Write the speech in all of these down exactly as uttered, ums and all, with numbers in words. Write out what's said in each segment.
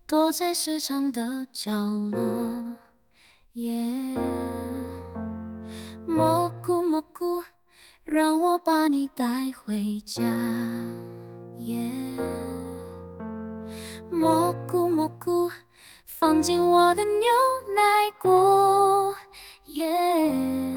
躲在市场的角落。耶、蘑菇蘑菇，让我把你带回家。耶、蘑菇蘑菇，放进我的牛奶锅。耶、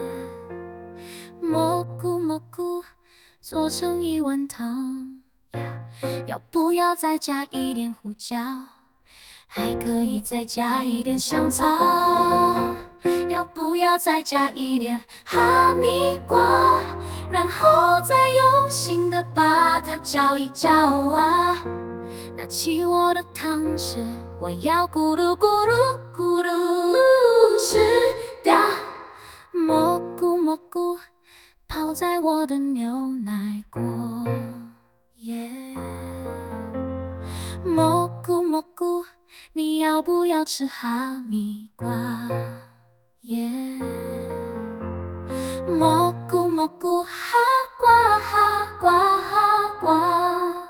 蘑菇蘑菇，做成一碗汤。要不要再加一点胡椒？还可以再加一点香草。要不要再加一点哈密瓜？然后再用心的把它搅一搅啊！拿起我的汤匙，我要咕噜咕噜咕噜吃掉。蘑菇蘑菇，泡在我的牛奶锅。耶、蘑菇蘑菇，你要不要吃哈密瓜？耶、蘑菇蘑菇，哈瓜哈瓜哈瓜。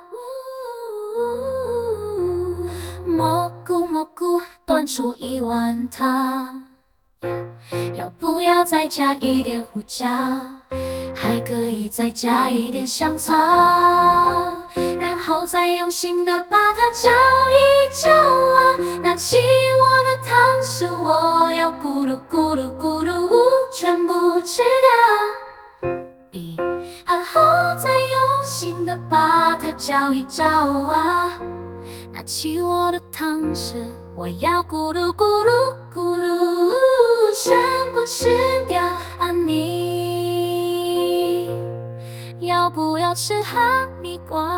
呜蘑菇蘑菇，端出一碗汤。要不要再加一点胡椒？还可以再加一点香草。然后再用心的把它搅一搅啊！拿起我的汤匙，我要咕噜咕噜咕噜呜，全部吃掉。然后再用心的把它搅一搅啊！拿起我的汤匙，我要咕噜咕噜咕噜，全部吃掉啊！你要不要吃哈密瓜？